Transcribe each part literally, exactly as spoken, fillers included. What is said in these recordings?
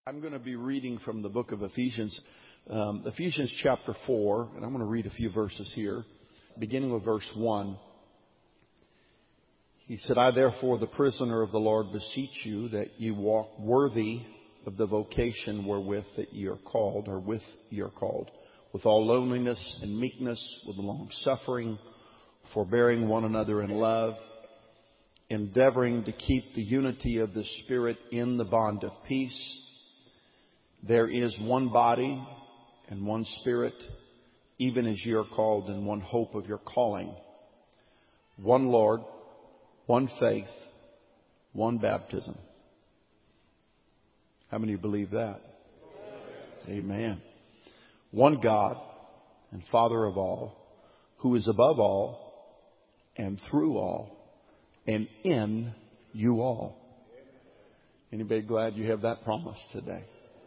I'm going to be reading from the book of Ephesians, um, Ephesians chapter four, and I'm going to read a few verses here, beginning with verse one. He said, I therefore, the prisoner of the Lord, beseech you that ye walk worthy of the vocation wherewith that ye are called, or with ye are called, with all lowliness and meekness, with long suffering, forbearing one another in love, endeavoring to keep the unity of the Spirit in the bond of peace. There is one body and one Spirit, even as ye are called in one hope of your calling. One Lord, one faith, one baptism. How many believe that? Amen. Amen. One God and Father of all, who is above all and through all and in you all. Anybody glad you have that promise today?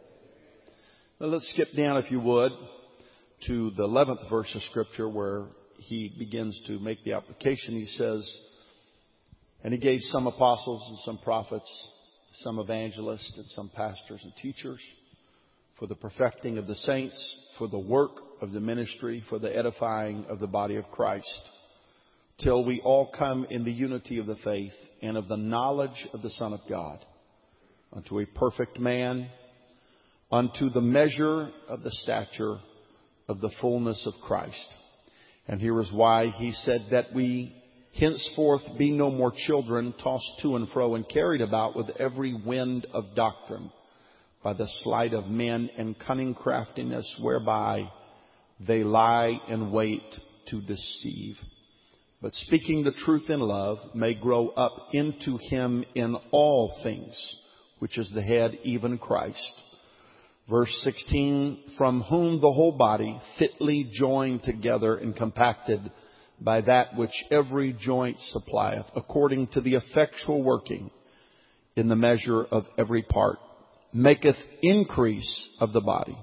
Now let's skip down, if you would, to the eleventh verse of Scripture where he begins to make the application. He says, and he gave some apostles and some prophets, some evangelists and some pastors and teachers for the perfecting of the saints, for the work of the ministry, for the edifying of the body of Christ, till we all come in the unity of the faith and of the knowledge of the Son of God, unto a perfect man, unto the measure of the stature of the fullness of Christ. And here is why he said that we henceforth be no more children, tossed to and fro and carried about with every wind of doctrine, by the sleight of men and cunning craftiness, whereby they lie in wait to deceive. But speaking the truth in love, may grow up into him in all things, which is the head, even Christ. Verse sixteen, from whom the whole body, fitly joined together and compacted by that which every joint supplieth, according to the effectual working in the measure of every part, maketh increase of the body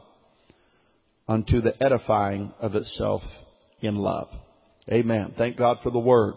unto the edifying of itself in love. Amen. Thank God for the Word.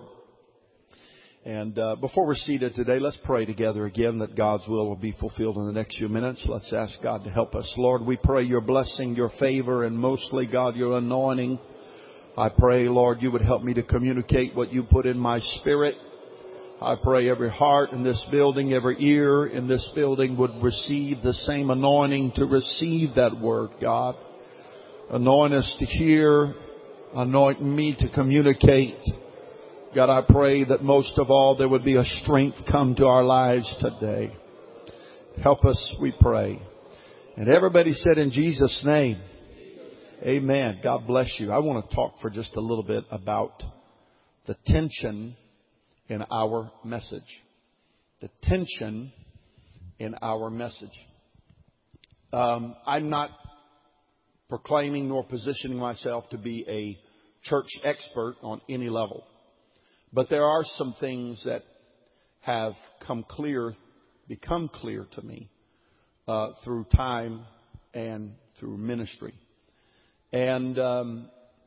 And uh, before we're seated today, let's pray together again that God's will will be fulfilled in the next few minutes. Let's ask God to help us. Lord, we pray your blessing, your favor, and mostly, God, your anointing. I pray, Lord, you would help me to communicate what you put in my spirit. I pray every heart in this building, every ear in this building would receive the same anointing to receive that word, God. Anoint us to hear. Anoint me to communicate. God, I pray that most of all there would be a strength come to our lives today. Help us, we pray. And everybody said in Jesus' name, amen. God bless you. I want to talk for just a little bit about the tension in our message. The tension in our message. Um, I'm not proclaiming nor positioning myself to be a church expert on any level. But there are some things that have come clear, become clear to me uh, through time and through ministry. And um,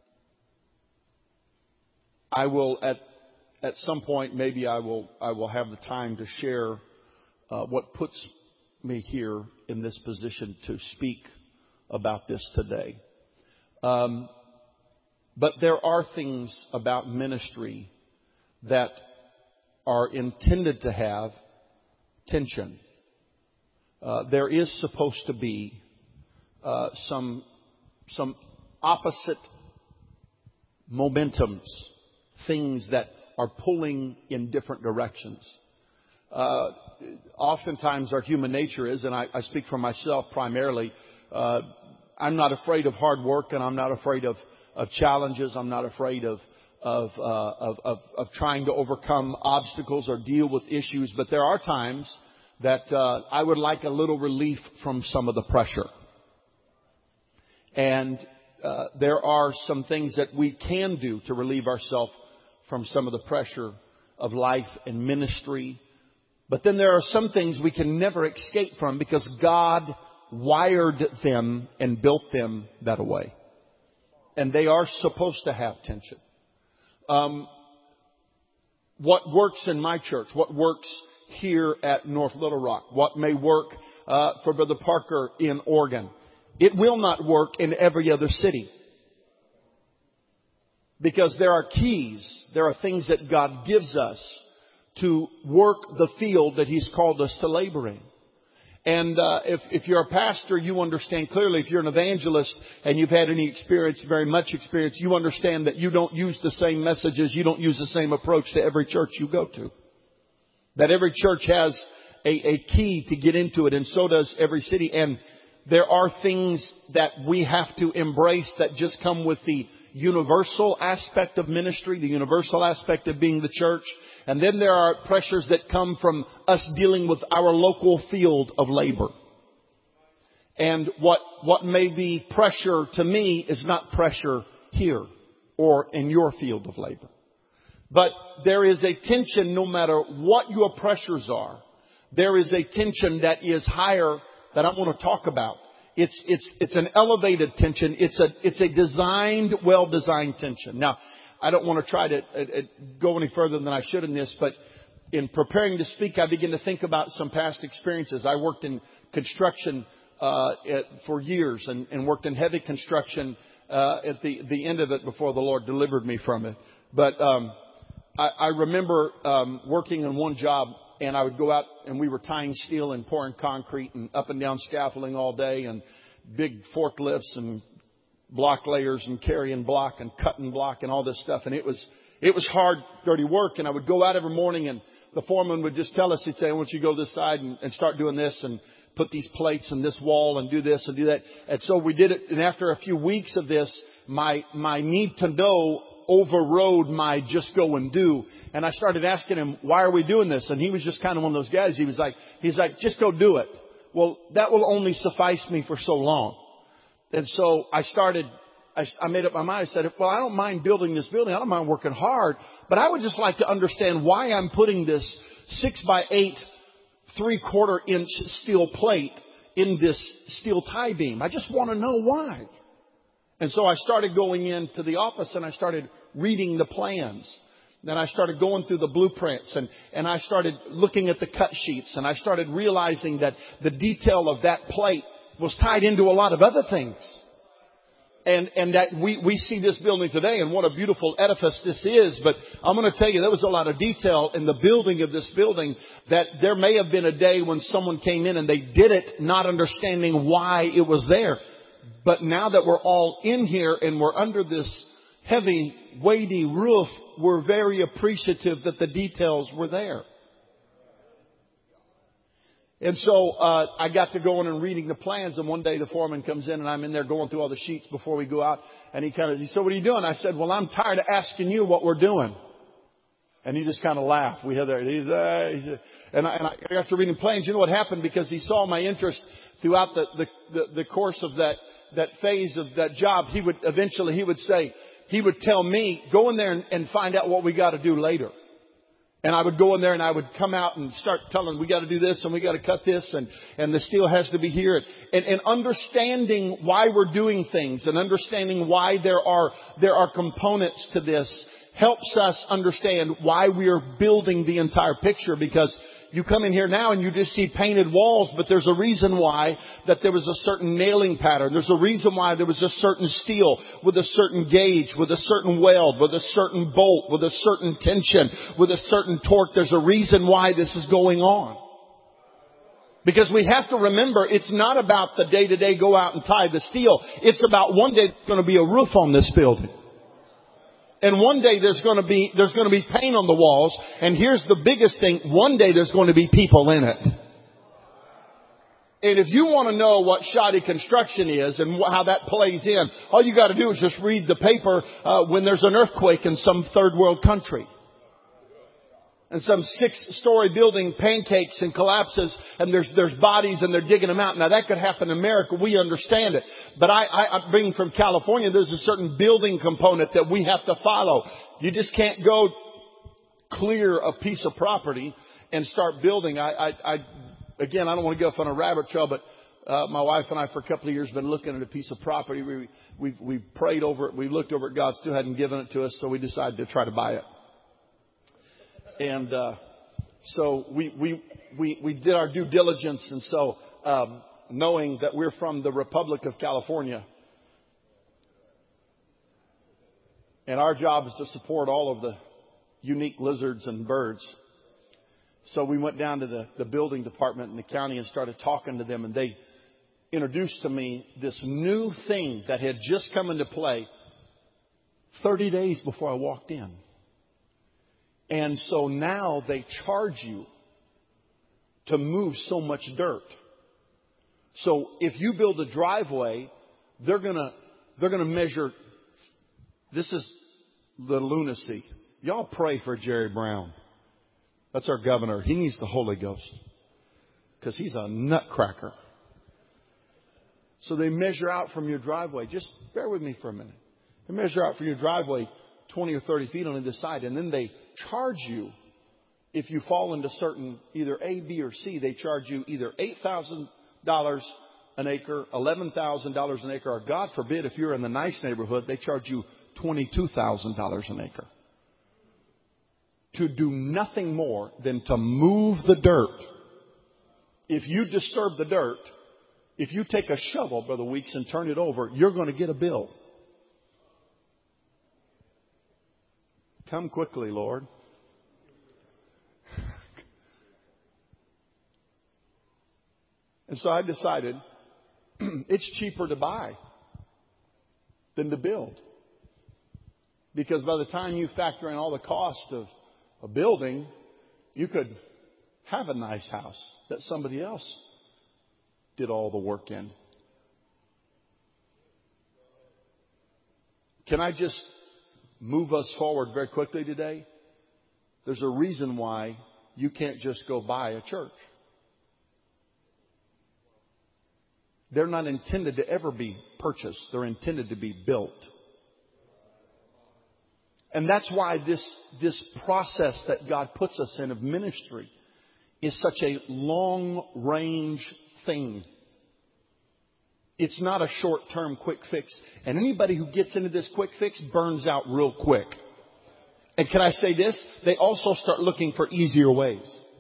I will, at at some point, maybe I will I will have the time to share uh, what puts me here in this position to speak about this today. Um, but there are things about ministry that are intended to have tension. Uh, there is supposed to be uh, some some opposite momentums, things that are pulling in different directions. Uh, oftentimes our human nature is, and I, I speak for myself primarily, uh, I'm not afraid of hard work and I'm not afraid of, of challenges. I'm not afraid of Of, uh, of, of, of trying to overcome obstacles or deal with issues. But there are times that uh, I would like a little relief from some of the pressure. And uh, there are some things that we can do to relieve ourselves from some of the pressure of life and ministry. But then there are some things we can never escape from because God wired them and built them that way. And they are supposed to have tension. Um, what works in my church, what works here at North Little Rock, what may work uh, for Brother Parker in Oregon. It will not work in every other city. Because there are keys, there are things that God gives us to work the field that He's called us to labor in. And uh, if, if you're a pastor, you understand clearly. If you're an evangelist and you've had any experience, very much experience, you understand that you don't use the same messages, you don't use the same approach to every church you go to. That every church has a, a key to get into it, and so does every city. And there are things that we have to embrace that just come with the universal aspect of ministry, the universal aspect of being the church. And then there are pressures that come from us dealing with our local field of labor. And what, what may be pressure to me is not pressure here or in your field of labor. But there is a tension no matter what your pressures are. There is a tension that is higher that I want to talk about. It's, it's, it's an elevated tension. It's a, it's a designed, well-designed tension. Now, I don't want to try to uh, uh, go any further than I should in this, but in preparing to speak, I began to think about some past experiences. I worked in construction, uh, at, for years and, and worked in heavy construction, uh, at the, the end of it before the Lord delivered me from it. But, um, I, I remember, um, working in one job. And I would go out and we were tying steel and pouring concrete and up and down scaffolding all day and big forklifts and block layers and carrying block and cutting block and all this stuff. And it was, it was hard, dirty work. And I would go out every morning and the foreman would just tell us, he'd say, I want you to go this side and, and start doing this and put these plates in this wall and do this and do that. And so we did it. And after a few weeks of this, my, my need to know overrode my just go and do. And I started asking him, why are we doing this? And he was just kind of one of those guys. He was like, he's like, just go do it. Well, that will only suffice me for so long. And so I started, I, I made up my mind. I said, well, I don't mind building this building. I don't mind working hard, but I would just like to understand why I'm putting this six by eight, three quarter inch steel plate in this steel tie beam. I just want to know why. And so I started going into the office and I started reading the plans. Then I started going through the blueprints and, and I started looking at the cut sheets and I started realizing that the detail of that plate was tied into a lot of other things. And, and that we, we see this building today and what a beautiful edifice this is. But I'm going to tell you, there was a lot of detail in the building of this building that there may have been a day when someone came in and they did it not understanding why it was there. But now that we're all in here and we're under this heavy, weighty roof, we're very appreciative that the details were there. And so uh I got to going and reading the plans. And one day the foreman comes in and I'm in there going through all the sheets before we go out. And he kind of, he said, what are you doing? I said, well, I'm tired of asking you what we're doing. And he just kind of laughed. We had there. He's, uh, he's, uh, and, I, and I, after reading plans, you know what happened? Because he saw my interest throughout the, the, the, the course of that, that phase of that job. He would eventually, he would say, he would tell me, go in there and, and find out what we got to do later. And I would go in there and I would come out and start telling, we got to do this and we got to cut this and, and the steel has to be here. And, and understanding why we're doing things and understanding why there are, there are components to this helps us understand why we are building the entire picture. Because you come in here now and you just see painted walls, but there's a reason why that there was a certain nailing pattern. There's a reason why there was a certain steel with a certain gauge, with a certain weld, with a certain bolt, with a certain tension, with a certain torque. There's a reason why this is going on. Because we have to remember, it's not about the day-to-day go out and tie the steel. It's about one day there's going to be a roof on this building. And one day there's going to be, there's going to be paint on the walls. And here's the biggest thing. One day there's going to be people in it. And if you want to know what shoddy construction is and how that plays in, all you got to do is just read the paper uh, when there's an earthquake in some third world country. And some six-story building pancakes and collapses, and there's there's bodies, and they're digging them out. Now, that could happen in America. We understand it. But I, I, I'm being from California, there's a certain building component that we have to follow. You just can't go clear a piece of property and start building. I, I, I again, I don't want to go off on a rabbit trail, but uh, my wife and I, for a couple of years, been looking at a piece of property. We, we've, we've prayed over it. We looked over it. God still hadn't given it to us, so we decided to try to buy it. And uh, so we, we we we did our due diligence, and so um, knowing that we're from the Republic of California. And our job is to support all of the unique lizards and birds. So we went down to the, the building department in the county and started talking to them. And they introduced to me this new thing that had just come into play thirty days before I walked in. And so now they charge you to move so much dirt. So if you build a driveway, they're gonna they're gonna measure. This is the lunacy. Y'all pray for Jerry Brown. That's our governor. He needs the Holy Ghost because he's a nutcracker. So they measure out from your driveway. Just bear with me for a minute. They measure out from your driveway twenty or thirty feet on either side, and then they charge you. If you fall into certain either A, B, or C, they charge you either eight thousand dollars an acre, eleven thousand dollars an acre, or God forbid, if you're in the nice neighborhood, they charge you twenty-two thousand dollars an acre. To do nothing more than to move the dirt. If you disturb the dirt, if you take a shovel, Brother Weeks, and turn it over, you're going to get a bill. Come quickly, Lord. And so I decided it's cheaper to buy than to build. Because by the time you factor in all the cost of a building, you could have a nice house that somebody else did all the work in. Can I just move us forward very quickly today? There's a reason why you can't just go buy a church. They're not intended to ever be purchased. They're intended to be built. And that's why this, this process that God puts us in of ministry is such a long-range thing. It's not a short-term quick fix. And anybody who gets into this quick fix burns out real quick. And can I say this? They also start looking for easier ways.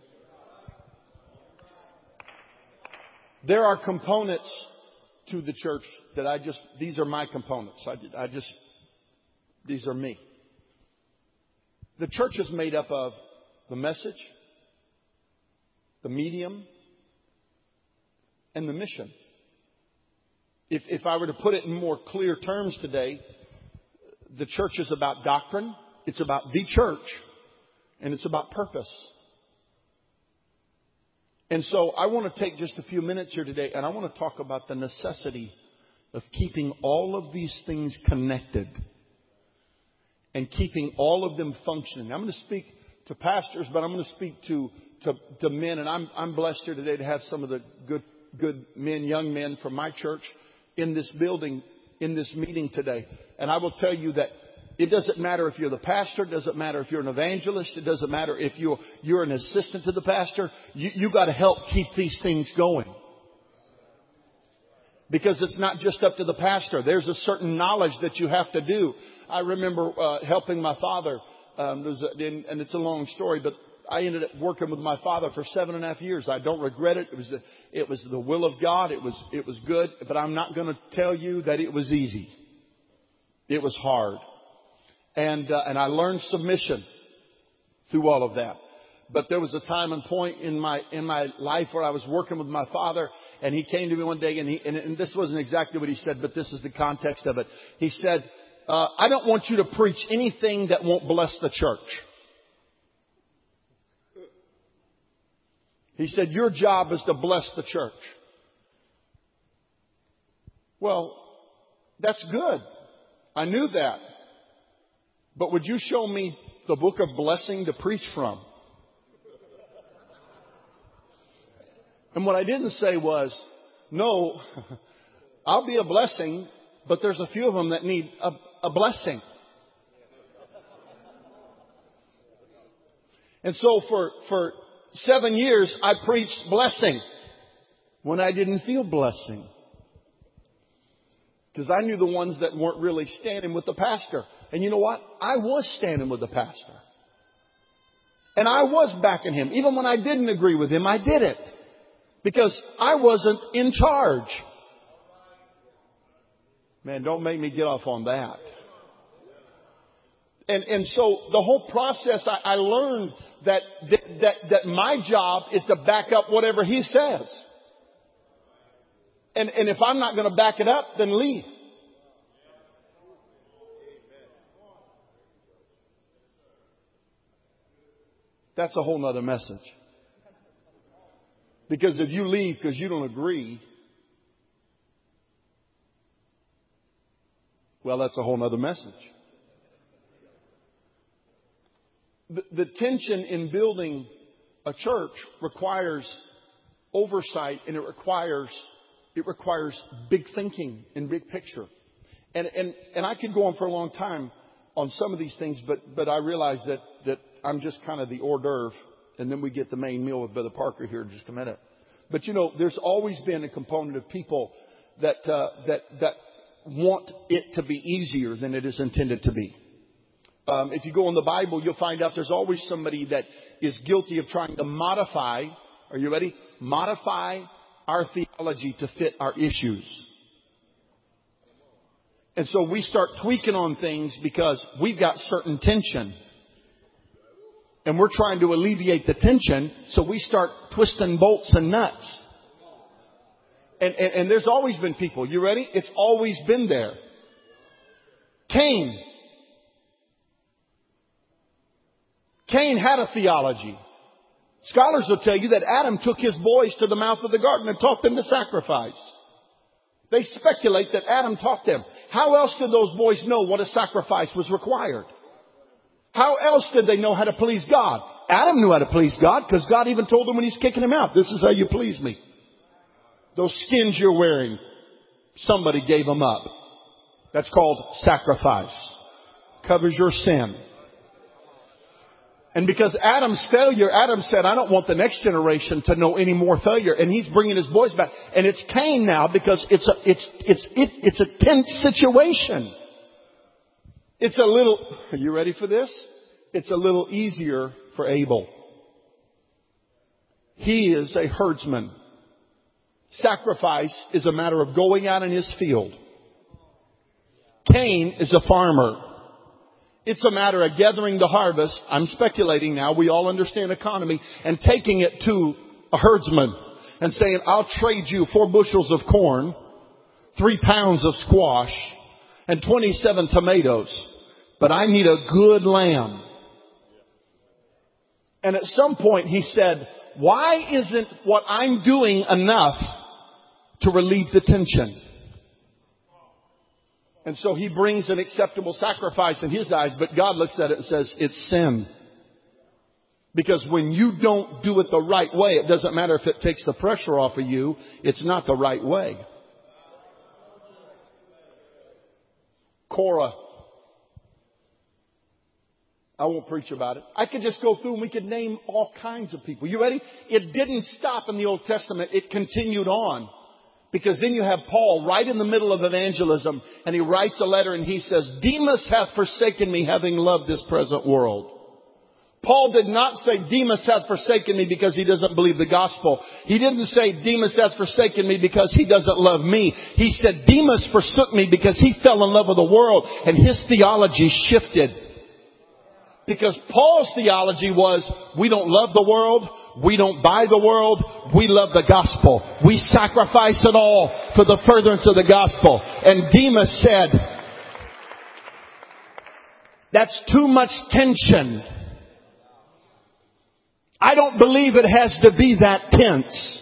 There are components to the church that I just, these are my components. I, I just, these are me. The church is made up of the message, the medium, and the mission. If, if I were to put it in more clear terms today, the church is about doctrine, it's about the church, and it's about purpose. And so I want to take just a few minutes here today, and I want to talk about the necessity of keeping all of these things connected and keeping all of them functioning. I'm going to speak to pastors, but I'm going to speak to, to, to men, and I'm, I'm blessed here today to have some of the good, good men, young men from my church in this building, in this meeting today. And I will tell you that it doesn't matter if you're the pastor. It doesn't matter if you're an evangelist. It doesn't matter if you're, you're an assistant to the pastor. You, you got to help keep these things going. Because it's not just up to the pastor. There's a certain knowledge that you have to do. I remember uh, helping my father. Um, there's a, and it's a long story, but I ended up working with my father for seven and a half years. I don't regret it. It was the, it was the will of God. It was it was good. But I'm not going to tell you that it was easy. It was hard. And uh, and I learned submission through all of that. But there was a time and point in my in my life where I was working with my father, and he came to me one day, and he and, and this wasn't exactly what he said, but this is the context of it. He said, uh, "I don't want you to preach anything that won't bless the church." He said, "Your job is to bless the church." Well, that's good. I knew that. But would you show me the book of blessing to preach from? And what I didn't say was, no, I'll be a blessing, but there's a few of them that need a, a blessing. And so for, for seven years, I preached blessing when I didn't feel blessing. Because I knew the ones that weren't really standing with the pastor. And you know what? I was standing with the pastor. And I was backing him. Even when I didn't agree with him, I did it. Because I wasn't in charge. Man, don't make me get off on that. And, and so the whole process, I, I learned that, that, that my job is to back up whatever he says. And, and if I'm not going to back it up, then leave. That's a whole nother message. Because if you leave because you don't agree, well, that's a whole nother message. The, the tension in building a church requires oversight, and it requires it requires big thinking and big picture. And and and I could go on for a long time on some of these things, but but I realize that that I'm just kind of the hors d'oeuvre, and then we get the main meal with Brother Parker here in just a minute. But you know, there's always been a component of people that uh, that that want it to be easier than it is intended to be. Um, if you go in the Bible, you'll find out there's always somebody that is guilty of trying to modify. Are you ready? Modify our theology to fit our issues. And so we start tweaking on things because we've got certain tension. And we're trying to alleviate the tension, so we start twisting bolts and nuts. And, and, and there's always been people. You ready? It's always been there. Cain. Cain had a theology. Scholars will tell you that Adam took his boys to the mouth of the garden and taught them to sacrifice. They speculate that Adam taught them. How else did those boys know what a sacrifice was required? How else did they know how to please God? Adam knew how to please God because God even told him when he's kicking him out, this is how you please me. Those skins you're wearing, somebody gave them up. That's called sacrifice. Covers your sin. And because Adam's failure, Adam said, I don't want the next generation to know any more failure. And he's bringing his boys back. And it's Cain now because it's a, it's, it's, it, it's a tense situation. It's a little, are you ready for this? It's a little easier for Abel. He is a herdsman. Sacrifice is a matter of going out in his field. Cain is a farmer. It's a matter of gathering the harvest. I'm speculating now. We all understand economy. And taking it to a herdsman and saying, I'll trade you four bushels of corn, three pounds of squash, and twenty-seven tomatoes. But I need a good lamb. And at some point he said, why isn't what I'm doing enough to relieve the tension? And so he brings an acceptable sacrifice in his eyes, but God looks at it and says, it's sin. Because when you don't do it the right way, it doesn't matter if it takes the pressure off of you, it's not the right way. Korah. I won't preach about it. I could just go through and we could name all kinds of people. You ready? It didn't stop in the Old Testament. It continued on. Because then you have Paul right in the middle of evangelism, and he writes a letter and he says, Demas hath forsaken me, having loved this present world. Paul did not say Demas hath forsaken me because he doesn't believe the gospel. He didn't say Demas hath forsaken me because he doesn't love me. He said Demas forsook me because he fell in love with the world, and his theology shifted. Because Paul's theology was, we don't love the world, we don't buy the world, we love the gospel. We sacrifice it all for the furtherance of the gospel. And Demas said, that's too much tension. I don't believe it has to be that tense.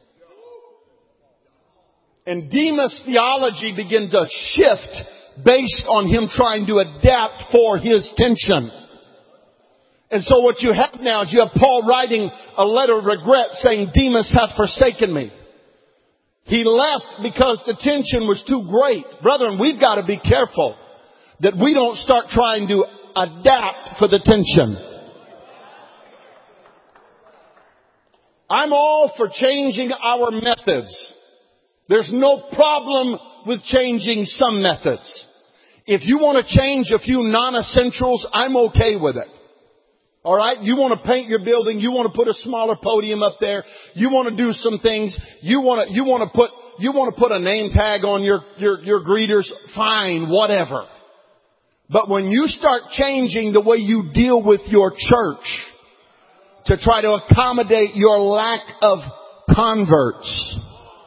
And Demas' theology began to shift based on him trying to adapt for his tension. And so what you have now is you have Paul writing a letter of regret saying, Demas hath forsaken me. He left because the tension was too great. Brethren, we've got to be careful that we don't start trying to adapt for the tension. I'm all for changing our methods. There's no problem with changing some methods. If you want to change a few non-essentials, I'm okay with it. All right? You want to paint your building. You want to put a smaller podium up there. You want to do some things. You want to, you want to put, you want to put a name tag on your, your, your greeters. Fine, whatever. But when you start changing the way you deal with your church to try to accommodate your lack of converts,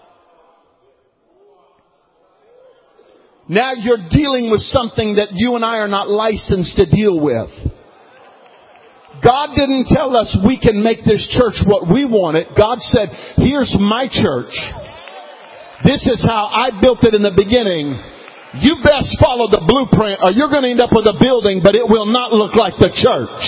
now you're dealing with something that you and I are not licensed to deal with. God didn't tell us we can make this church what we want it. God said, here's my church. This is how I built it in the beginning. You best follow the blueprint or you're going to end up with a building, but it will not look like the church.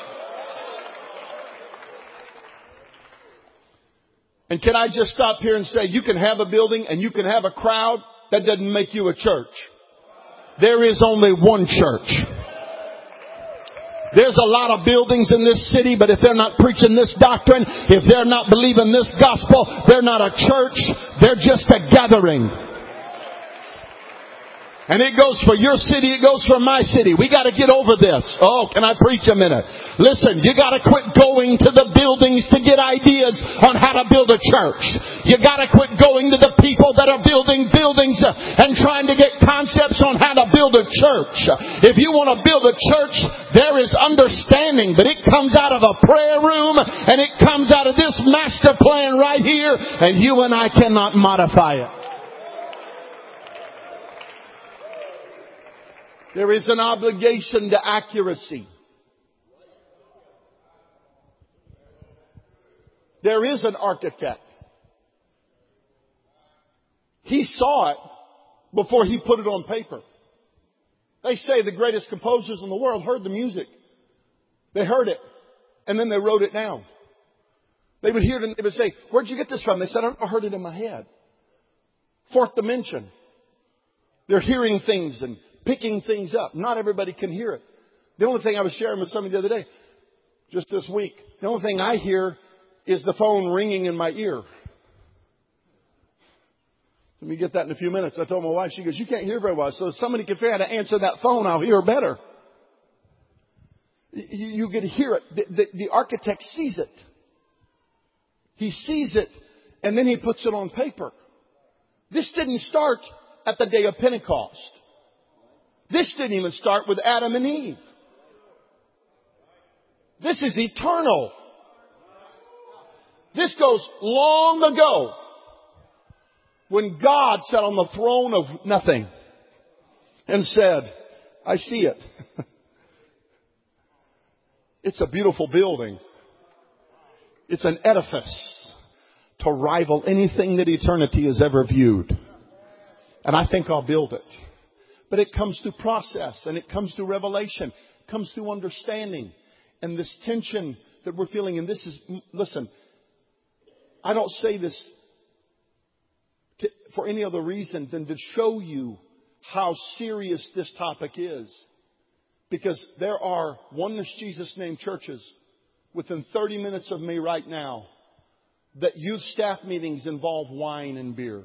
And can I just stop here and say, you can have a building and you can have a crowd. That doesn't make you a church. There is only one church. There's a lot of buildings in this city, but if they're not preaching this doctrine, if they're not believing this gospel, they're not a church. They're just a gathering. And it goes for your city. It goes for my city. We got to get over this. Oh, can I preach a minute? Listen, you got to quit going to the buildings to get ideas on how to build a church. You got to quit going to the people that are building buildings and trying to get concepts on how to build a church. If you want to build a church, there is understanding, but it comes out of a prayer room and it comes out of this master plan right here, and you and I cannot modify it. There is an obligation to accuracy. There is an architect. He saw it before he put it on paper. They say the greatest composers in the world heard the music. They heard it, and then they wrote it down. They would hear it and they would say, where'd you get this from? They said, I heard it in my head. Fourth dimension. They're hearing things and picking things up. Not everybody can hear it. The only thing I was sharing with somebody the other day, just this week, the only thing I hear is the phone ringing in my ear. Let me get that in a few minutes. I told my wife, she goes, you can't hear very well. So if somebody can figure out how to answer that phone, I'll hear better. You, you can hear it. The, the, the architect sees it. He sees it, and then he puts it on paper. This didn't start at the day of Pentecost. This didn't even start with Adam and Eve. This is eternal. This goes long ago when God sat on the throne of nothing and said, I see it. It's a beautiful building. It's an edifice to rival anything that eternity has ever viewed. And I think I'll build it. But it comes through process, and it comes through revelation. It comes through understanding. And this tension that we're feeling, and this is, listen, I don't say this to, for any other reason than to show you how serious this topic is. Because there are Oneness Jesus Name churches within thirty minutes of me right now that youth staff meetings involve wine and beer.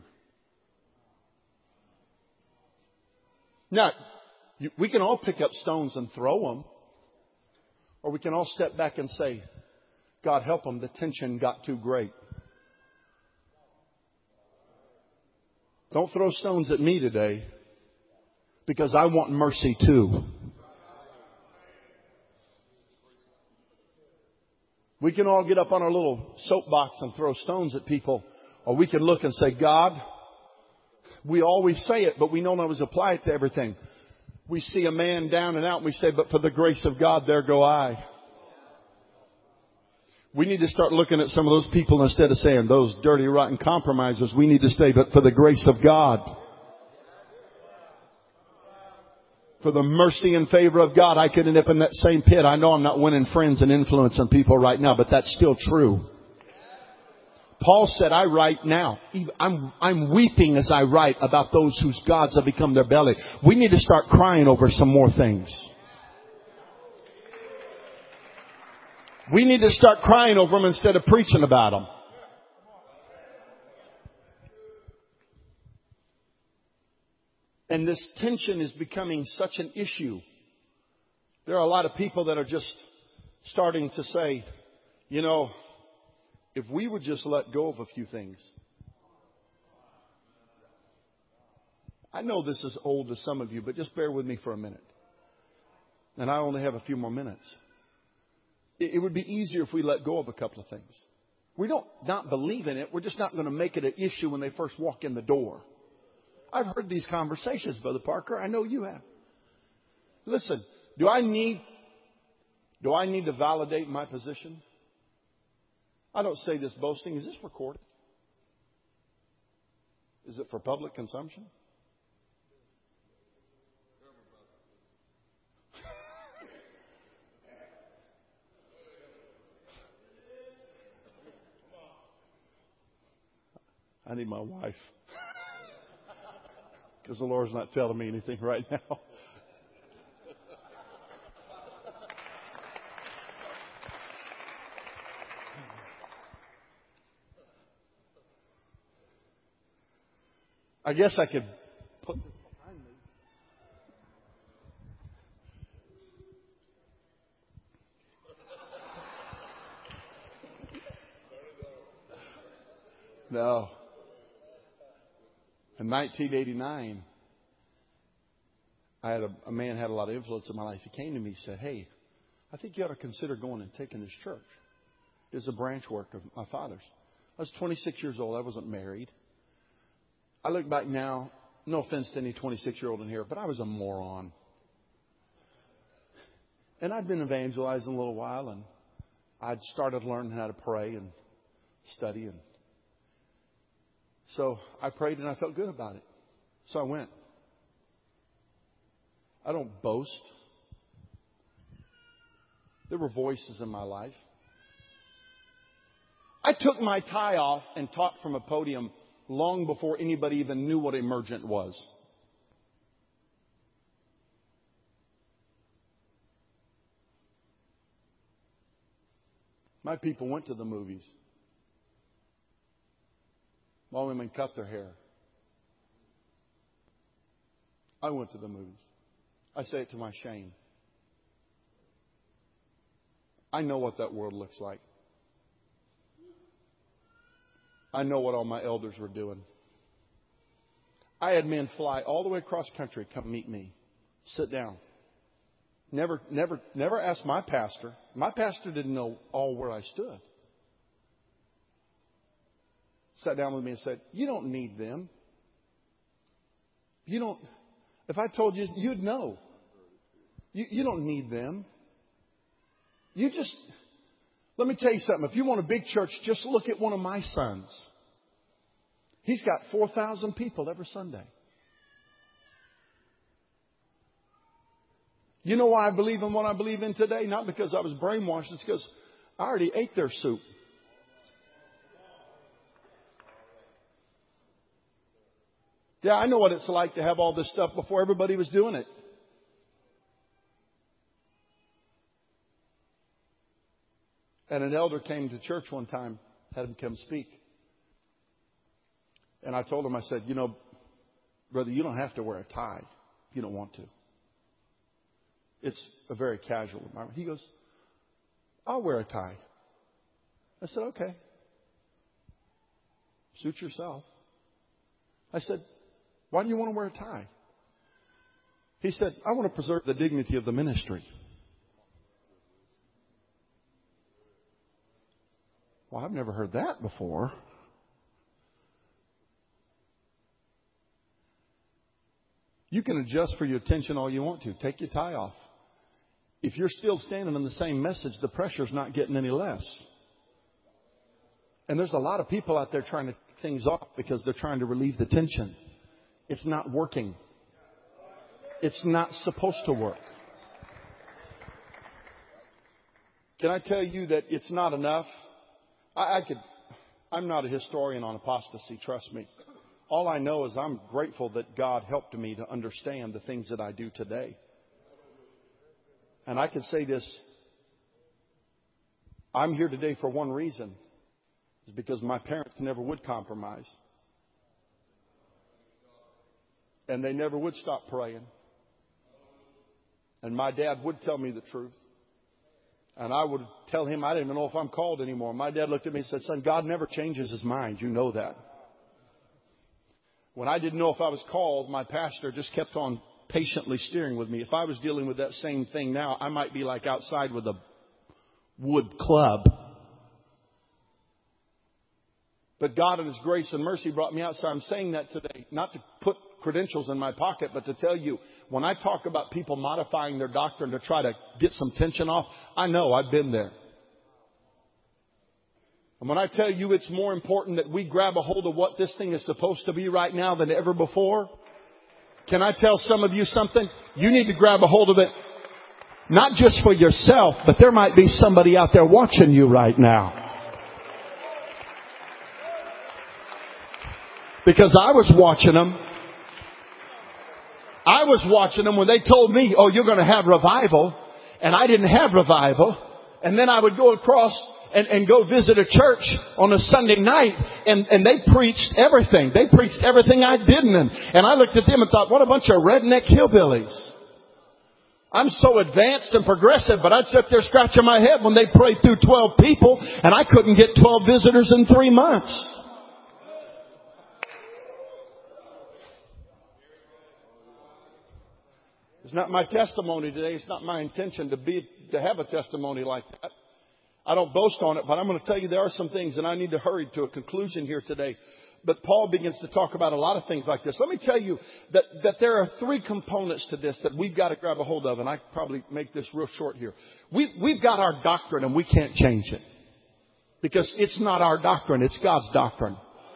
Now, we can all pick up stones and throw them. Or we can all step back and say, God help them, the tension got too great. Don't throw stones at me today, because I want mercy too. We can all get up on our little soapbox and throw stones at people. Or we can look and say, God, we always say it, but we don't always apply it to everything. We see a man down and out and we say, but for the grace of God, there go I. We need to start looking at some of those people instead of saying, those dirty, rotten compromisers. We need to say, but for the grace of God. For the mercy and favor of God, I could end up in that same pit. I know I'm not winning friends and influencing people right now, but that's still true. Paul said, I write now. I'm, I'm weeping as I write about those whose gods have become their belly. We need to start crying over some more things. We need to start crying over them instead of preaching about them. And this tension is becoming such an issue. There are a lot of people that are just starting to say, you know, if we would just let go of a few things. I know this is old to some of you, but just bear with me for a minute. And I only have a few more minutes. It would be easier if we let go of a couple of things. We don't not believe in it. We're just not going to make it an issue when they first walk in the door. I've heard these conversations, Brother Parker. I know you have. Listen, do I need, do I need to validate my position? I don't say this boasting. Is this recorded? Is it for public consumption? I need my wife. Because the Lord's not telling me anything right now. I guess I could put this behind me. No. In nineteen eighty-nine, I had a, a man had a lot of influence in my life. He came to me and said, "Hey, I think you ought to consider going and taking this church. It's a branch work of my father's." I was twenty-six years old. I wasn't married. I look back now, no offense to any twenty-six-year-old in here, but I was a moron. And I'd been evangelizing a little while, and I'd started learning how to pray and study. And so I prayed, and I felt good about it. So I went. I don't boast. There were voices in my life. I took my tie off and taught from a podium long before anybody even knew what emergent was. My people went to the movies. My women cut their hair. I went to the movies. I say it to my shame. I know what that world looks like. I know what all my elders were doing. I had men fly all the way across country, come meet me, sit down. Never, never, never asked my pastor. My pastor didn't know all where I stood. Sat down with me and said, "You don't need them. You don't, if I told you, you'd know. You, you don't need them. You just, let me tell you something. If you want a big church, just look at one of my sons. He's got four thousand people every Sunday. You know why I believe in what I believe in today? Not because I was brainwashed. It's because I already ate their soup. Yeah, I know what it's like to have all this stuff before everybody was doing it. And an elder came to church one time, had him come speak. And I told him, I said, "You know, brother, you don't have to wear a tie if you don't want to. It's a very casual environment." He goes, "I'll wear a tie." I said, "Okay. Suit yourself." I said, "Why do you want to wear a tie?" He said, "I want to preserve the dignity of the ministry." Well, I've never heard that before. You can adjust for your attention all you want to. Take your tie off. If you're still standing in the same message, the pressure's not getting any less. And there's a lot of people out there trying to take things off because they're trying to relieve the tension. It's not working. It's not supposed to work. Can I tell you that it's not enough? I, I could, I'm not a historian on apostasy, trust me. All I know is I'm grateful that God helped me to understand the things that I do today. And I can say this. I'm here today for one reason. It's because my parents never would compromise. And they never would stop praying. And my dad would tell me the truth. And I would tell him I didn't even know if I'm called anymore. My dad looked at me and said, son, God never changes his mind. You know that. When I didn't know if I was called, my pastor just kept on patiently steering with me. If I was dealing with that same thing now, I might be like outside with a wood club. But God in His grace and mercy brought me out. So I'm saying that today, not to put credentials in my pocket, but to tell you, when I talk about people modifying their doctrine to try to get some tension off, I know I've been there. And when I tell you it's more important that we grab a hold of what this thing is supposed to be right now than ever before, can I tell some of you something? You need to grab a hold of it, not just for yourself, but there might be somebody out there watching you right now. Because I was watching them. I was watching them when they told me, oh, you're going to have revival. And I didn't have revival. And then I would go across and, and go visit a church on a Sunday night. And, and they preached everything. They preached everything I didn't. And, and I looked at them and thought, what a bunch of redneck hillbillies. I'm so advanced and progressive, but I'd sit there scratching my head when they prayed through twelve people. And I couldn't get twelve visitors in three months. It's not my testimony today. It's not my intention to be, to have a testimony like that. I don't boast on it, but I'm going to tell you there are some things, and I need to hurry to a conclusion here today. But Paul begins to talk about a lot of things like this. Let me tell you that, that there are three components to this that we've got to grab a hold of, and I probably make this real short here. We, we've got our doctrine, and we can't change it. Because it's not our doctrine, it's God's doctrine.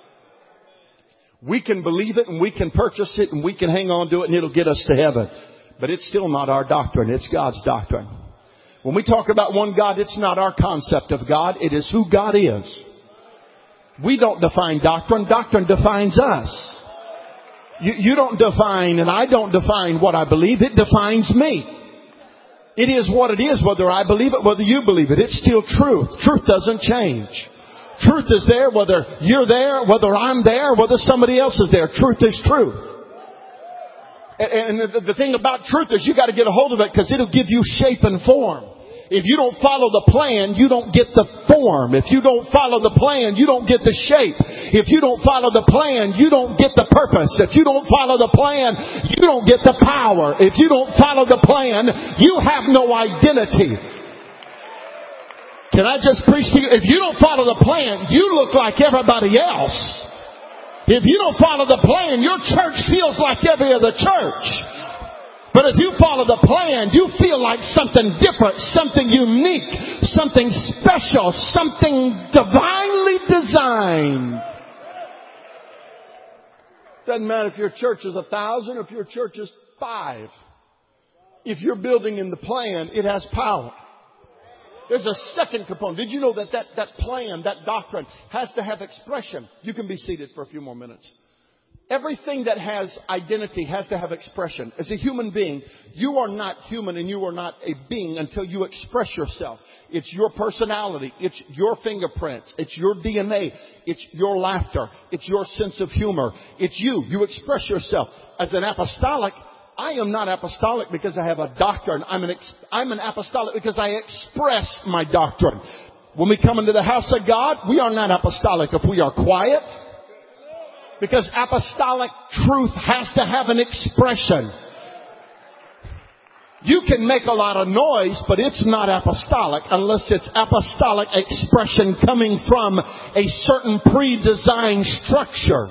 We can believe it, and we can purchase it, and we can hang on to it, and it'll get us to heaven. But it's still not our doctrine. It's God's doctrine. When we talk about one God, it's not our concept of God. It is who God is. We don't define doctrine. Doctrine defines us. You, you don't define, and I don't define what I believe. It defines me. It is what it is, whether I believe it, whether you believe it. It's still truth. Truth doesn't change. Truth is there whether you're there, whether I'm there, whether somebody else is there. Truth is truth. And the thing about truth is you got to get a hold of it because it'll give you shape and form. If you don't follow the plan, you don't get the form. If you don't follow the plan, you don't get the shape. If you don't follow the plan, you don't get the purpose. If you don't follow the plan, you don't get the power. If you don't follow the plan, you have no identity. Can I just preach to you? If you don't follow the plan, you look like everybody else. If you don't follow the plan, your church feels like every other church. But if you follow the plan, you feel like something different, something unique, something special, something divinely designed. Doesn't matter if your church is a thousand or if your church is five. If you're building in the plan, it has power. There's a second component. Did you know that, that that plan, that doctrine, has to have expression? You can be seated for a few more minutes. Everything that has identity has to have expression. As a human being, you are not human and you are not a being until you express yourself. It's your personality. It's your fingerprints. It's your D N A. It's your laughter. It's your sense of humor. It's you. You express yourself. As an apostolic, I am not apostolic because I have a doctrine. I'm an, ex- I'm an apostolic because I express my doctrine. When we come into the house of God, we are not apostolic if we are quiet. Because apostolic truth has to have an expression. You can make a lot of noise, but it's not apostolic unless it's apostolic expression coming from a certain pre-designed structure.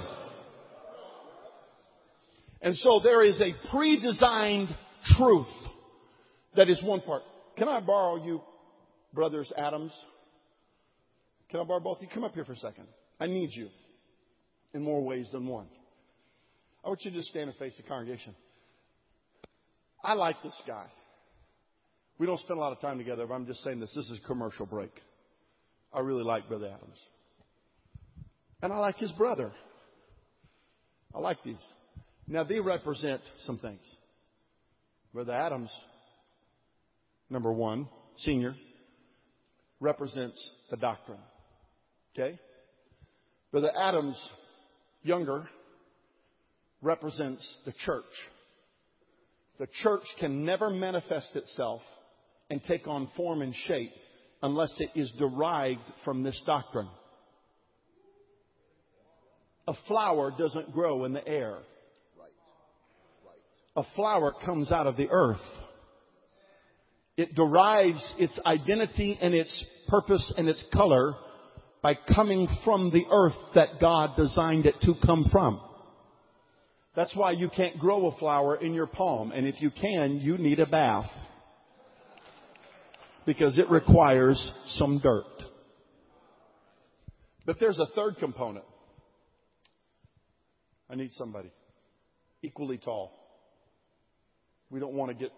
And so there is a pre-designed truth that is one part. Can I borrow you, brothers Adams? Can I borrow both of you? Come up here for a second. I need you in more ways than one. I want you to just stand and face the congregation. I like this guy. We don't spend a lot of time together, but I'm just saying this. This is a commercial break. I really like Brother Adams. And I like his brother. I like these. Now, they represent some things. Brother Adams, number one, senior, represents the doctrine. Okay? Brother Adams, younger, represents the church. The church can never manifest itself and take on form and shape unless it is derived from this doctrine. A flower doesn't grow in the air. A flower comes out of the earth. It derives its identity and its purpose and its color by coming from the earth that God designed it to come from. That's why you can't grow a flower in your palm. And if you can, you need a bath. Because it requires some dirt. But there's a third component. I need somebody equally tall. We don't want to get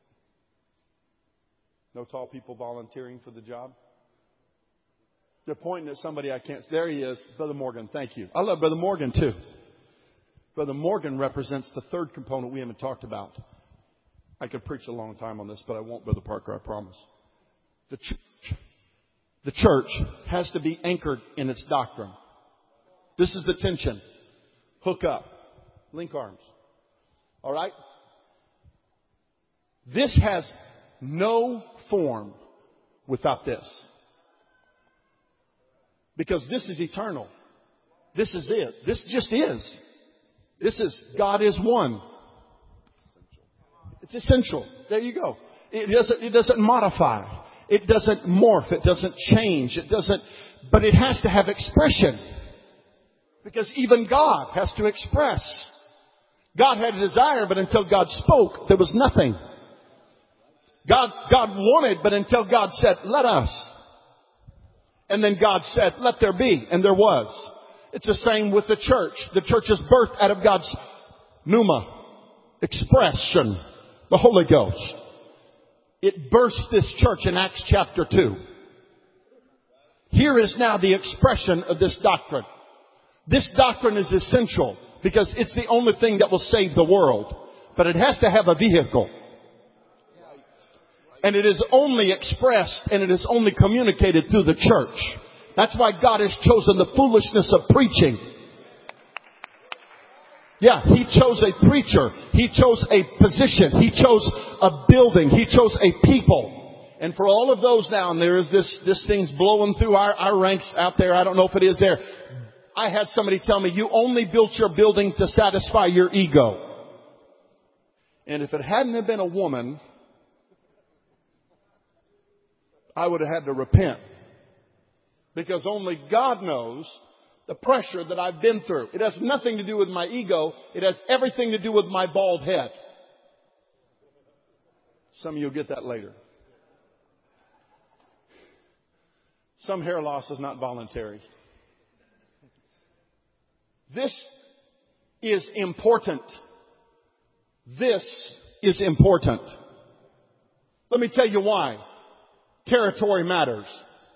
no tall people volunteering for the job. They're pointing at somebody I can't. There he is, Brother Morgan. Thank you. I love Brother Morgan too. Brother Morgan represents the third component we haven't talked about. I could preach a long time on this, but I won't, Brother Parker, I promise. The church, the church has to be anchored in its doctrine. This is the tension. Hook up. Link arms. All right? This has no form without this. Because this is eternal. This is it. This just is. This is God is one. It's essential. There you go. It doesn't, it doesn't modify. It doesn't morph. It doesn't change. It doesn't, but it has to have expression. Because even God has to express. God had a desire, but until God spoke, there was nothing. God, God wanted, but until God said, let us. And then God said, let there be. And there was. It's the same with the church. The church is birthed out of God's pneuma, expression, the Holy Ghost. It burst this church in Acts chapter two. Here is now the expression of this doctrine. This doctrine is essential because it's the only thing that will save the world. But it has to have a vehicle. And it is only expressed and it is only communicated through the church. That's why God has chosen the foolishness of preaching. Yeah, He chose a preacher. He chose a position. He chose a building. He chose a people. And for all of those now, and there is this, this thing's blowing through our, our ranks out there. I don't know if it is there. I had somebody tell me, you only built your building to satisfy your ego. And if it hadn't have been a woman, I would have had to repent. Because only God knows the pressure that I've been through. It has nothing to do with my ego. It has everything to do with my bald head. Some of you will get that later. Some hair loss is not voluntary. This is important. This is important. Let me tell you why. Territory matters.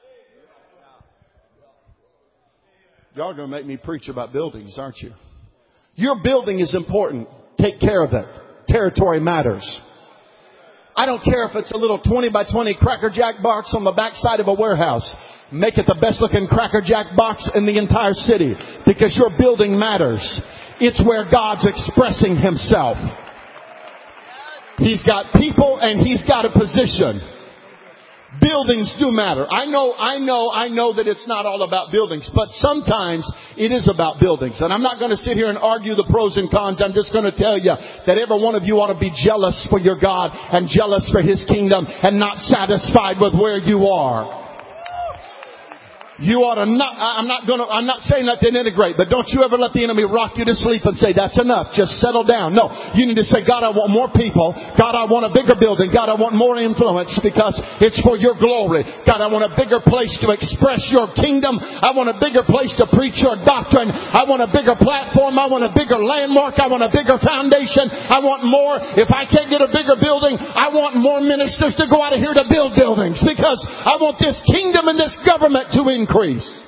Y'all are going to make me preach about buildings, aren't you? Your building is important. Take care of it. Territory matters. I don't care if it's a little twenty by twenty Cracker Jack box on the backside of a warehouse. Make it the best looking Cracker Jack box in the entire city. Because your building matters. It's where God's expressing Himself. He's got people and He's got a position. Buildings do matter. I know, I know, I know that it's not all about buildings, but sometimes it is about buildings. And I'm not going to sit here and argue the pros and cons. I'm just going to tell you that every one of you ought to be jealous for your God and jealous for His kingdom and not satisfied with where you are. You ought to not, I'm not going to, I'm not saying that to integrate, but don't you ever let the enemy rock you to sleep and say, that's enough. Just settle down. No, you need to say, God, I want more people. God, I want a bigger building. God, I want more influence because it's for your glory. God, I want a bigger place to express your kingdom. I want a bigger place to preach your doctrine. I want a bigger platform. I want a bigger landmark. I want a bigger foundation. I want more. If I can't get a bigger building, I want more ministers to go out of here to build buildings because I want this kingdom and this government to increase. Increase.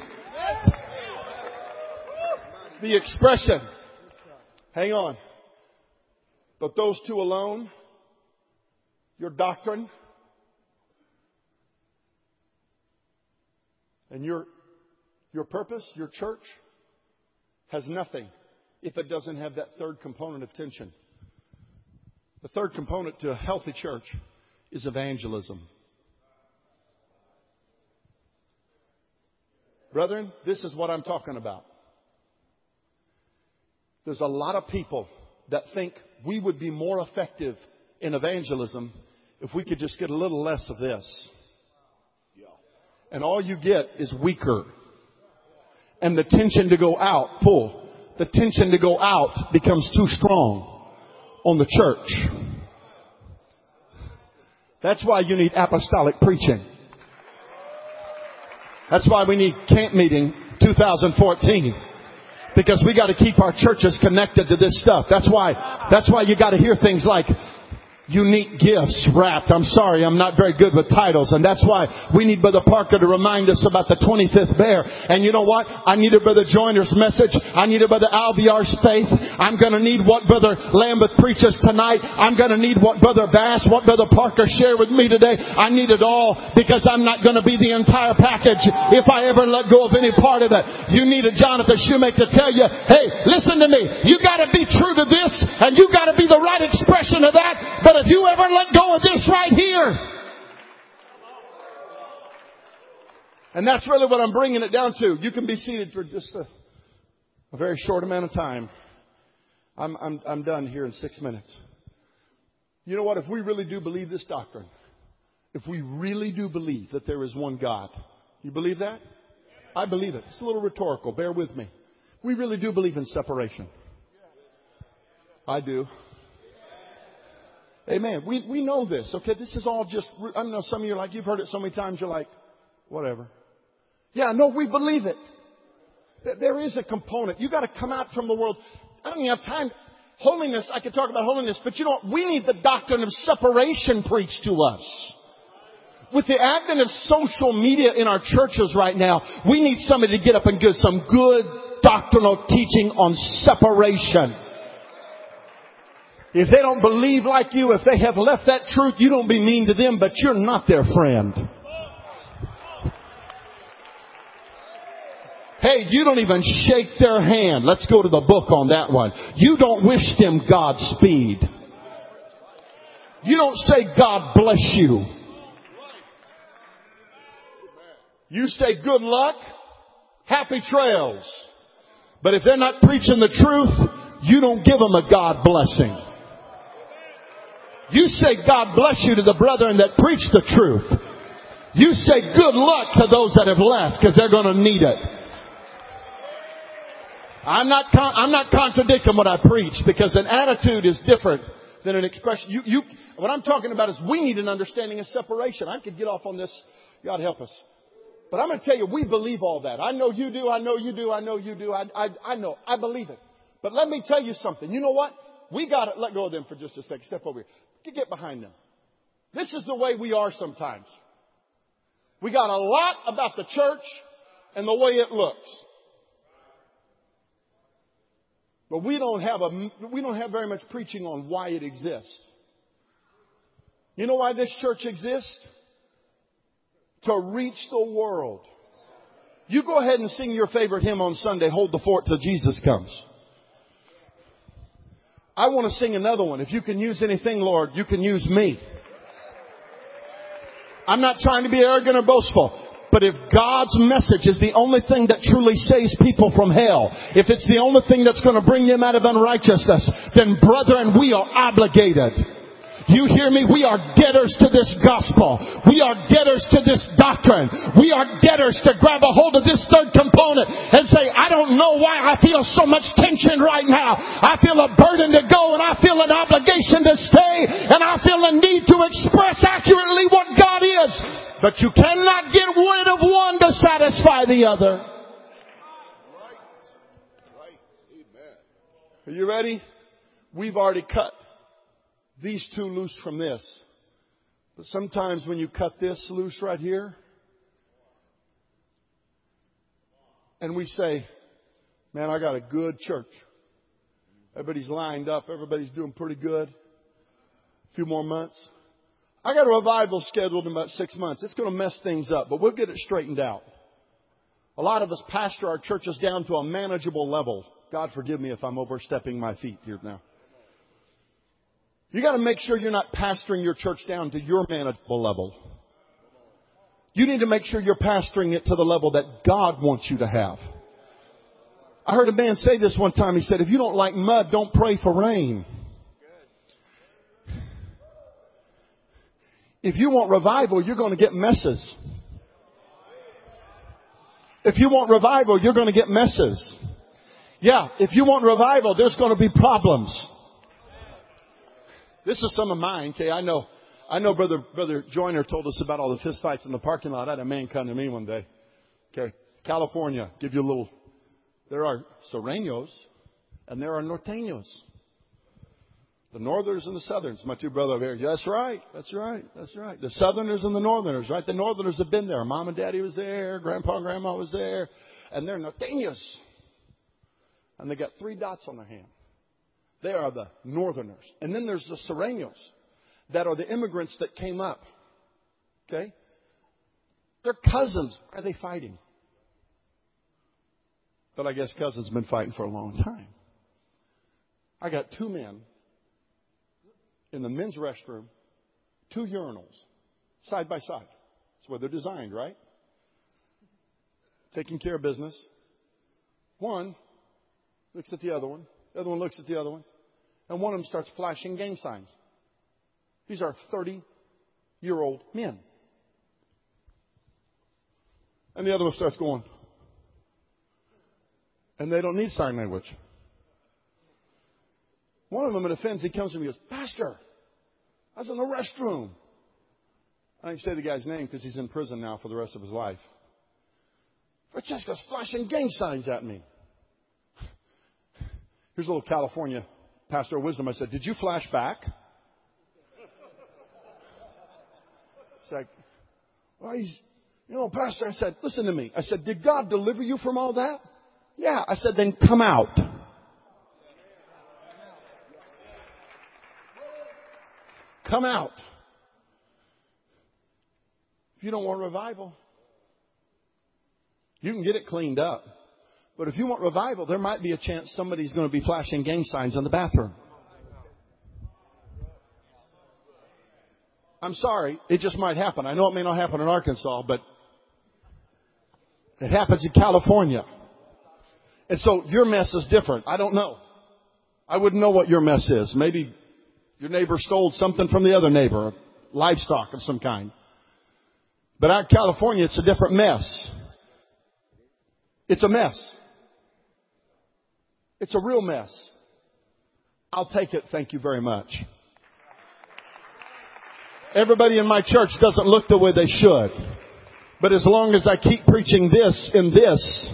The expression. Hang on. But those two alone, your doctrine and your, your purpose, your church, has nothing if it doesn't have that third component of tension. The third component to a healthy church is evangelism. Brethren, this is what I'm talking about. There's a lot of people that think we would be more effective in evangelism if we could just get a little less of this. And all you get is weaker. And the tension to go out, pull. The tension to go out becomes too strong on the church. That's why you need apostolic preaching. That's why we need camp meeting twenty fourteen. Because we got to keep our churches connected to this stuff. That's why, that's why you got to hear things like unique gifts wrapped. I'm sorry, I'm not very good with titles. And that's why we need Brother Parker to remind us about the twenty-fifth bear. And you know what? I needed Brother Joyner's message. I needed Brother Albiar's faith. I'm going to need what Brother Lambeth preaches tonight. I'm going to need what Brother Bass, what Brother Parker shared with me today. I need it all because I'm not going to be the entire package if I ever let go of any part of it. You needed Jonathan Shoemaker to tell you, hey, listen to me. You got to be true to this and you got to be the right expression of that. But if you ever let go of this right here. And that's really what I'm bringing it down to. You can be seated for just a, a very short amount of time. I'm, I'm, I'm done here in six minutes. You know what? If we really do believe this doctrine, if we really do believe that there is one God, you believe that? I believe it. It's a little rhetorical. Bear with me. We really do believe in separation. I do. Amen. We we know this. Okay, this is all just, I know some of you are like, you've heard it so many times, you're like, whatever. Yeah, no, we believe it. There is a component. You got to come out from the world. I don't even have time. Holiness, I could talk about holiness, but you know what? We need the doctrine of separation preached to us. With the advent of social media in our churches right now, we need somebody to get up and give some good doctrinal teaching on separation. If they don't believe like you, if they have left that truth, you don't be mean to them, but you're not their friend. Hey, you don't even shake their hand. Let's go to the book on that one. You don't wish them Godspeed. You don't say God bless you. You say good luck, happy trails. But if they're not preaching the truth, you don't give them a God blessing. You say God bless you to the brethren that preach the truth. You say good luck to those that have left because they're going to need it. I'm not con- I'm not contradicting what I preach because an attitude is different than an expression. You, you, what I'm talking about is we need an understanding of separation. I could get off on this. God help us. But I'm going to tell you, we believe all that. I know you do. I know you do. I know you do. I, I, I know. I believe it. But let me tell you something. You know what? We got to let go of them for just a second. Step over here. Get behind them. This is the way we are sometimes. We got a lot about the church and the way it looks. But we don't have a, we don't have very much preaching on why it exists. You know why this church exists? To reach the world. You go ahead and sing your favorite hymn on Sunday, Hold the Fort Till Jesus Comes. I want to sing another one. If you can use anything, Lord, you can use me. I'm not trying to be arrogant or boastful. But if God's message is the only thing that truly saves people from hell, if it's the only thing that's going to bring them out of unrighteousness, then brethren, we are obligated. You hear me? We are debtors to this gospel. We are debtors to this doctrine. We are debtors to grab a hold of this third component and say, I don't know why I feel so much tension right now. I feel a burden to go and I feel an obligation to stay and I feel a need to express accurately what God is. But you cannot get rid of one to satisfy the other. Right. Right. Amen. Are you ready? We've already cut these two loose from this. But sometimes when you cut this loose right here, and we say, man, I got a good church. Everybody's lined up. Everybody's doing pretty good. A few more months. I got a revival scheduled in about six months. It's going to mess things up, but we'll get it straightened out. A lot of us pastor our churches down to a manageable level. God forgive me if I'm overstepping my feet here now. You got to make sure you're not pastoring your church down to your manageable level. You need to make sure you're pastoring it to the level that God wants you to have. I heard a man say this one time. He said, if you don't like mud, don't pray for rain. If you want revival, you're going to get messes. If you want revival, you're going to get messes. Yeah, if you want revival, there's going to be problems. This is some of mine. Okay, I know, I know. Brother Brother Joyner told us about all the fist fights in the parking lot. I had a man come to me one day. Okay, California, give you a little. There are Sureños and there are Norteños. The Northerners and the Southerners. My two brothers over here. That's right. That's right. That's right. The Southerners and the Northerners, right? The Northerners have been there. Mom and Daddy was there. Grandpa and Grandma was there. And they're Norteños. And they got three dots on their hand. They are the Northerners. And then there's the Sureños that are the immigrants that came up. Okay? They're cousins. Why are they fighting? But I guess cousins have been fighting for a long time. I got two men in the men's restroom, two urinals, side by side. That's where they're designed, right? Taking care of business. One looks at the other one. The other one looks at the other one. And one of them starts flashing gang signs. These are thirty-year-old men. And the other one starts going. And they don't need sign language. One of them, in offense, he comes to me and goes, Pastor, I was in the restroom. I didn't say the guy's name because he's in prison now for the rest of his life. Francesca's flashing gang signs at me. Here's a little California pastor of wisdom. I said, did you flash back? It's like, well, he's, you know, Pastor, I said, listen to me. I said, did God deliver you from all that? Yeah. I said, then come out. Come out. If you don't want revival, you can get it cleaned up. But if you want revival, there might be a chance somebody's going to be flashing gang signs in the bathroom. I'm sorry, it just might happen. I know it may not happen in Arkansas, but it happens in California. And so your mess is different. I don't know. I wouldn't know what your mess is. Maybe your neighbor stole something from the other neighbor, livestock of some kind. But out in California, it's a different mess. It's a mess. It's a real mess. I'll take it. Thank you very much. Everybody in my church doesn't look the way they should. But as long as I keep preaching this and this,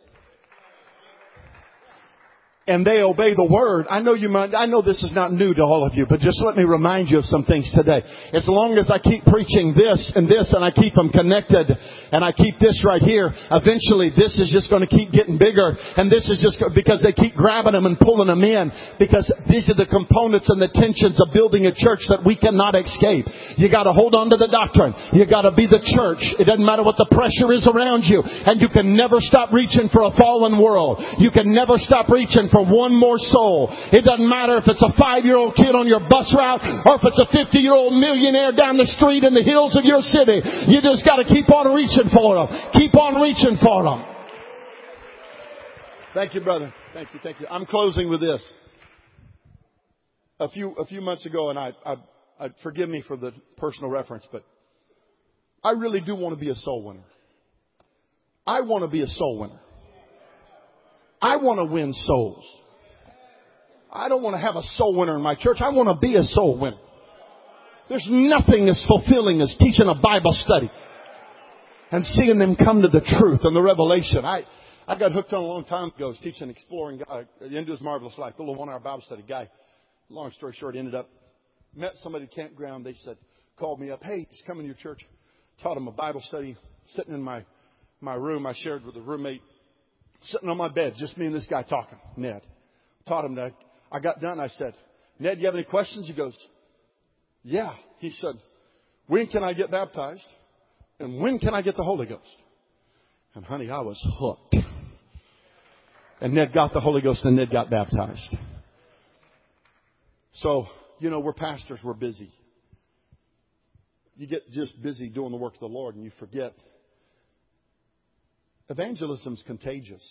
and they obey the word. I know you might, I know this is not new to all of you, but just let me remind you of some things today. As long as I keep preaching this and this and I keep them connected and I keep this right here, eventually this is just going to keep getting bigger. And this is just because they keep grabbing them and pulling them in, because these are the components and the tensions of building a church that we cannot escape. You got to hold on to the doctrine. You got to be the church. It doesn't matter what the pressure is around you. And you can never stop reaching for a fallen world. You can never stop reaching for one more soul. It doesn't matter if it's a five-year-old kid on your bus route or if it's a fifty-year-old millionaire down the street in the hills of your city. You just got to keep on reaching for them. Keep on reaching for them. Thank you, brother. Thank you. Thank you. I'm closing with this. A few a few months ago, and I, I, I forgive me for the personal reference, but I really do want to be a soul winner. I want to be a soul winner. I want to win souls. I don't want to have a soul winner in my church. I want to be a soul winner. There's nothing as fulfilling as teaching a Bible study and seeing them come to the truth and the revelation. I, I got hooked on a long time ago. I was teaching Exploring God, Into His Marvelous Life, a little one-hour Bible study. Guy, long story short, ended up, met somebody at campground. They said, called me up. Hey, he's coming to your church. Taught him a Bible study. Sitting in my, my room, I shared with a roommate. Sitting on my bed, just me and this guy talking, Ned. Taught him that. I got done. I said, Ned, do you have any questions? He goes, yeah. He said, when can I get baptized? And when can I get the Holy Ghost? And honey, I was hooked. And Ned got the Holy Ghost and Ned got baptized. So, you know, we're pastors. We're busy. you get just busy doing the work of the Lord and you forget. Evangelism's contagious.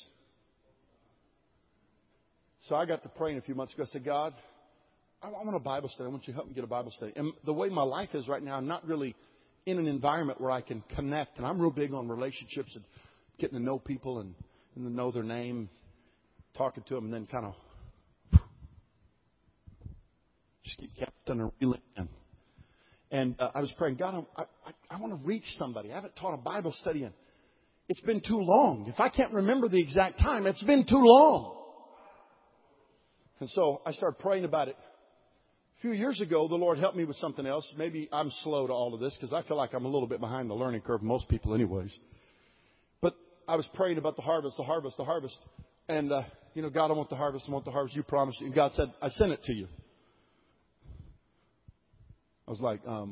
So I got to praying a few months ago. I said, God, I want a Bible study. I want you to help me get a Bible study. And the way my life is right now, I'm not really in an environment where I can connect. And I'm real big on relationships and getting to know people and, and to know their name, talking to them, and then kind of just keep captain and reeling in. And uh, I was praying, God, I, I, I want to reach somebody. I haven't taught a Bible study in. It's been too long. If I can't remember the exact time, it's been too long. And so I started praying about it. A few years ago, the Lord helped me with something else. Maybe I'm slow to all of this because I feel like I'm a little bit behind the learning curve, most people anyways. But I was praying about the harvest, the harvest, the harvest. And, uh, you know, God, I want the harvest, I want the harvest. You promised it. And God said, I sent it to you. I was like, um,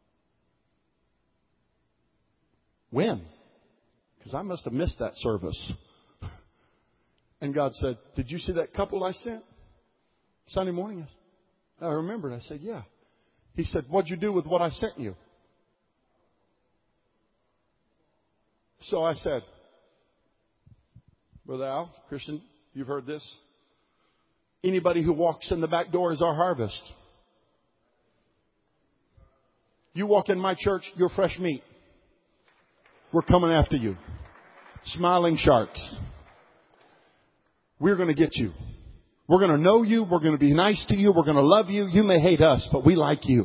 when? Because I must have missed that service. And God said, did you see that couple I sent Sunday morning? I remembered. I said, yeah. He said, what'd you do with what I sent you? So I said, Brother Al, Christian, you've heard this. Anybody who walks in the back door is our harvest. You walk in my church, you're fresh meat. We're coming after you. Smiling sharks. We're going to get you. We're going to know you. We're going to be nice to you. We're going to love you. You may hate us, but we like you.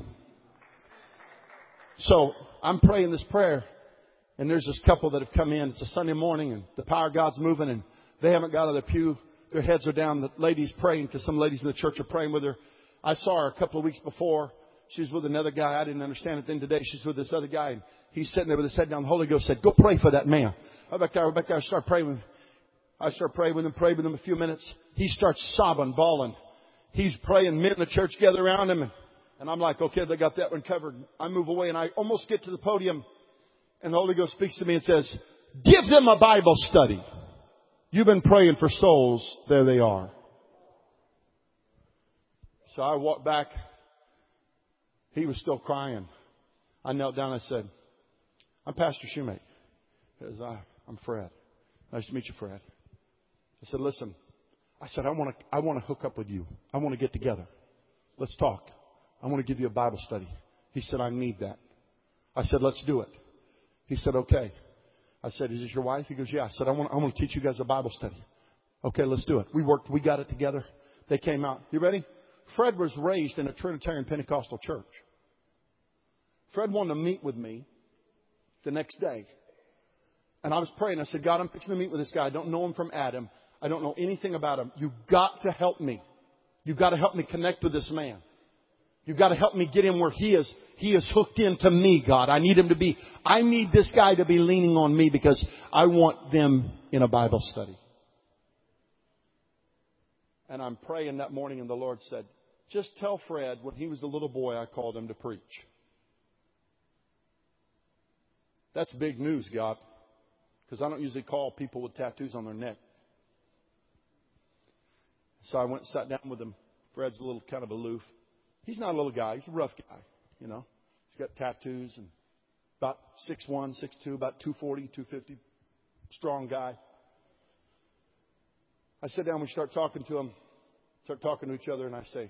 So I'm praying this prayer, and there's this couple that have come in. It's a Sunday morning, and the power of God's moving, and they haven't got out of their pew. Their heads are down. The lady's praying because some ladies in the church are praying with her. I saw her a couple of weeks before. She's with another guy. I didn't understand it then. Today she's with this other guy, and he's sitting there with his head down. The Holy Ghost said, go pray for that man. I back there, back there. I start praying with him. I start praying with him, prayed with him a few minutes. He starts sobbing, bawling. He's praying. Men in the church gather around him. And, and I'm like, okay, they got that one covered. I move away, and I almost get to the podium. And the Holy Ghost speaks to me and says, give them a Bible study. You've been praying for souls. There they are. So I walked back. He was still crying. I knelt down. I said, I'm Pastor Shoemake. He goes, I'm Fred. Nice to meet you, Fred. I said, listen, I said, I want to, I want to hook up with you. I want to get together. Let's talk. I want to give you a Bible study. He said, I need that. I said, let's do it. He said, okay. I said, is this your wife? He goes, yeah. I said, I want, I want to teach you guys a Bible study. Okay, let's do it. We worked, we got it together. They came out. You ready? Fred was raised in a Trinitarian Pentecostal church. Fred wanted to meet with me the next day. And I was praying. I said, God, I'm fixing to meet with this guy. I don't know him from Adam. I don't know anything about him. You've got to help me. You've got to help me connect with this man. You've got to help me get him where he is. He is hooked into me, God. I need him to be, I need this guy to be leaning on me because I want them in a Bible study. And I'm praying that morning and the Lord said, just tell Fred when he was a little boy, I called him to preach. That's big news, God. Because I don't usually call people with tattoos on their neck. So I went and sat down with him. Fred's a little kind of aloof. He's not a little guy. He's a rough guy, you know. He's got tattoos and about six one, six two, about two forty, two fifty. Strong guy. I sit down, we start talking to him, start talking to each other, and I say,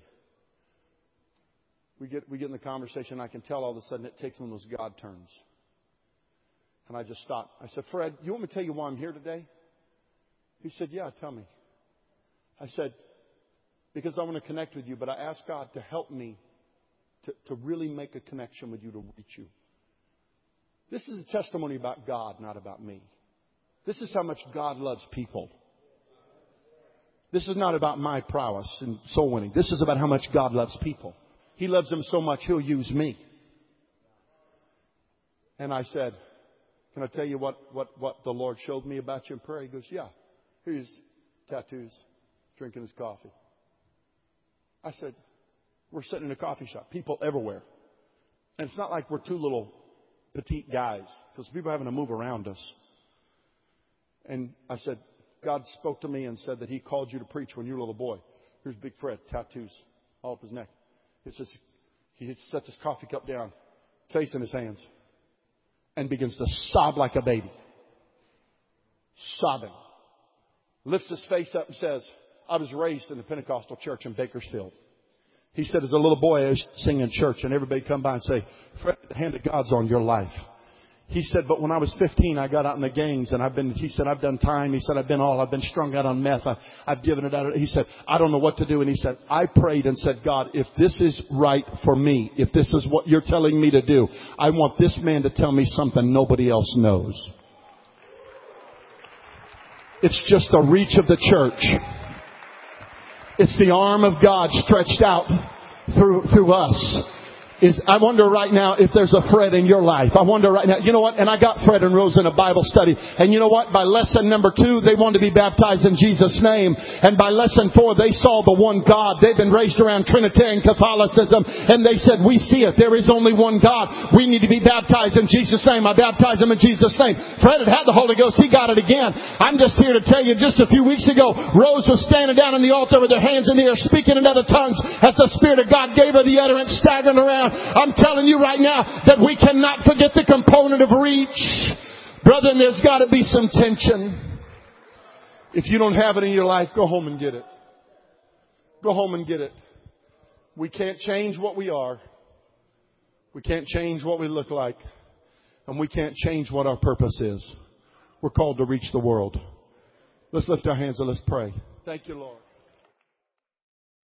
we get we get in the conversation, I can tell all of a sudden it takes one of those God turns. And I just stopped. I said, Fred, you want me to tell you why I'm here today? He said, yeah, tell me. I said, because I want to connect with you, but I asked God to help me to, to really make a connection with you to reach you. This is a testimony about God, not about me. This is how much God loves people. This is not about my prowess in soul winning. This is about how much God loves people. He loves them so much, He'll use me. And I said, can I tell you what, what, what the Lord showed me about you in prayer? He goes, yeah. Here's tattoos, drinking his coffee. I said, we're sitting in a coffee shop, people everywhere. And it's not like we're two little petite guys, because people are having to move around us. And I said, God spoke to me and said that He called you to preach when you were a little boy. Here's Big Fred, tattoos all up his neck. It says, he sets his coffee cup down. face in his hands, and begins to sob like a baby. Sobbing. Lifts his face up and says, I was raised in the Pentecostal church in Bakersfield. He said, as a little boy, I used to sing in church, and everybody come by and say, Fred, the hand of God's on your life. He said, but when I was fifteen, I got out in the gangs, and I've been, he said, I've done time. He said, I've been all, I've been strung out on meth. I, I've given it out. He said, I don't know what to do. And he said, I prayed and said, God, if this is right for me, if this is what you're telling me to do, I want this man to tell me something nobody else knows. It's just the reach of the church. It's the arm of God stretched out through, through us. Is, I wonder right now if there's a Fred in your life. I wonder right now. You know what? And I got Fred and Rose in a Bible study. And you know what? By lesson number two, they wanted to be baptized in Jesus' name. And by lesson four, they saw the one God. They've been raised around Trinitarian Catholicism. And they said, we see it. There is only one God. We need to be baptized in Jesus' name. I baptize them in Jesus' name. Fred had had the Holy Ghost. He got it again. I'm just here to tell you, just a few weeks ago, Rose was standing down on the altar with her hands in the air, speaking in other tongues as the Spirit of God gave her the utterance, staggering around. I'm telling you right now that we cannot forget the component of reach. Brother, there's got to be some tension. If you don't have it in your life, go home and get it. Go home and get it. We can't change what we are. We can't change what we look like. And we can't change what our purpose is. We're called to reach the world. Let's lift our hands and let's pray. Thank you, Lord.